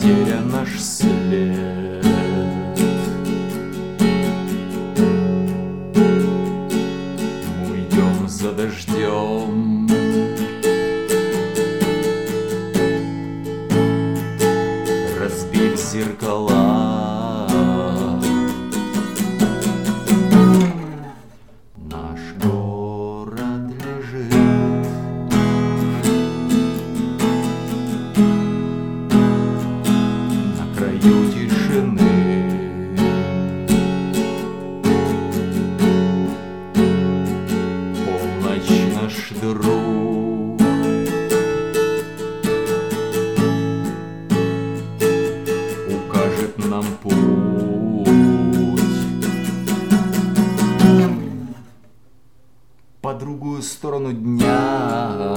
потерян наш след. Мы уйдем за дождем, разбив зеркала. Наш город лежит на краю тишины. Полночь наш друг укажет нам путь по другую сторону дня.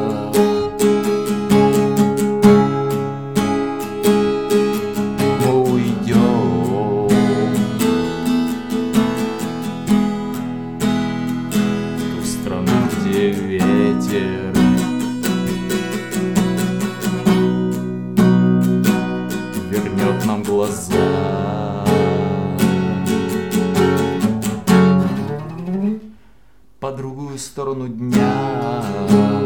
Мы уйдем в ту страну, где ветер вернет нам глаза. По другую сторону дня.